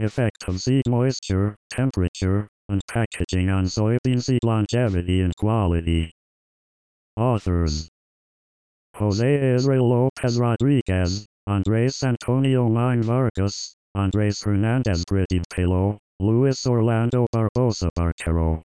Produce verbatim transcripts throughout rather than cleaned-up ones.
Effect of seed moisture, temperature, and packaging on soybean seed longevity and quality. Authors: Jose Israel Lopez Rodriguez, Andres Antonio Mine Vargas, Andres Hernandez Pretty Pelo, Luis Orlando Barbosa Barquero.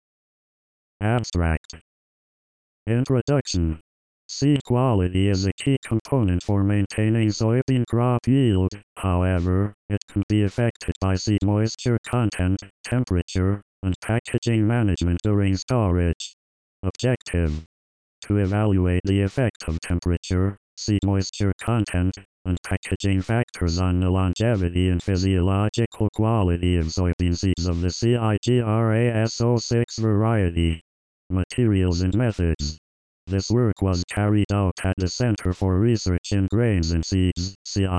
Abstract. Introduction. Seed quality is a key component for maintaining soybean crop yield. However, it can be affected by seed moisture content, temperature, and packaging management during storage. Objective: to evaluate the effect of temperature, seed moisture content, and packaging factors on the longevity and physiological quality of soybean seeds of the CIGRAS zero six variety. Materials and methods. This work was carried out at the Center for Research in Grains and Seeds,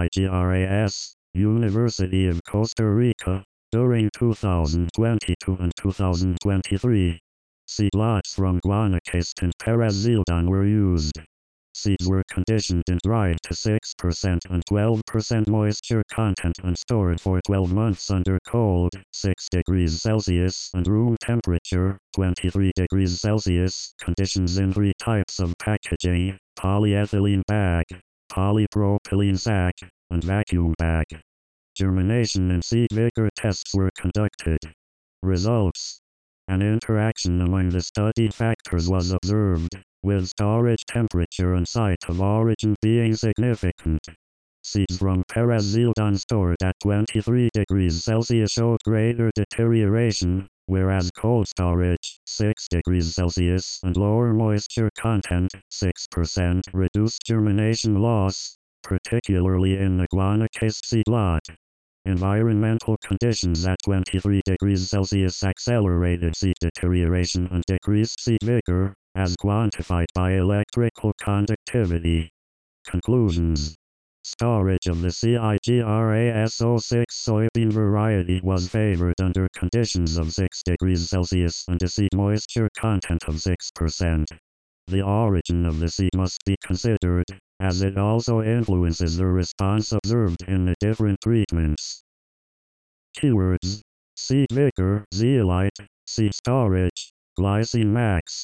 CIGRAS, University of Costa Rica, during two thousand twenty-two and two thousand twenty-three. Seed lots from Guanacaste and Perez Zildon were used. Seeds were conditioned and dried to six percent and twelve percent moisture content and stored for twelve months under cold, six degrees Celsius, and room temperature, twenty-three degrees Celsius, conditions in three types of packaging: polyethylene bag, polypropylene sac, and vacuum bag. Germination and seed vigor tests were conducted. Results: an interaction among the studied factors was observed, with storage temperature and site of origin being significant. Seeds from Perez Zildon stored at twenty-three degrees Celsius showed greater deterioration, whereas cold storage, six degrees Celsius, and lower moisture content, six percent, reduced germination loss, particularly in the Guanacaste seed lot. Environmental conditions at twenty-three degrees Celsius accelerated seed deterioration and decreased seed vigor, as quantified by electrical conductivity. Conclusions. Storage of the CIGRAS zero six soybean variety was favored under conditions of six degrees Celsius and a seed moisture content of six percent. The origin of the seed must be considered, as it also influences the response observed in the different treatments. Keywords: seed vigor, zeolite, seed storage, glycine max.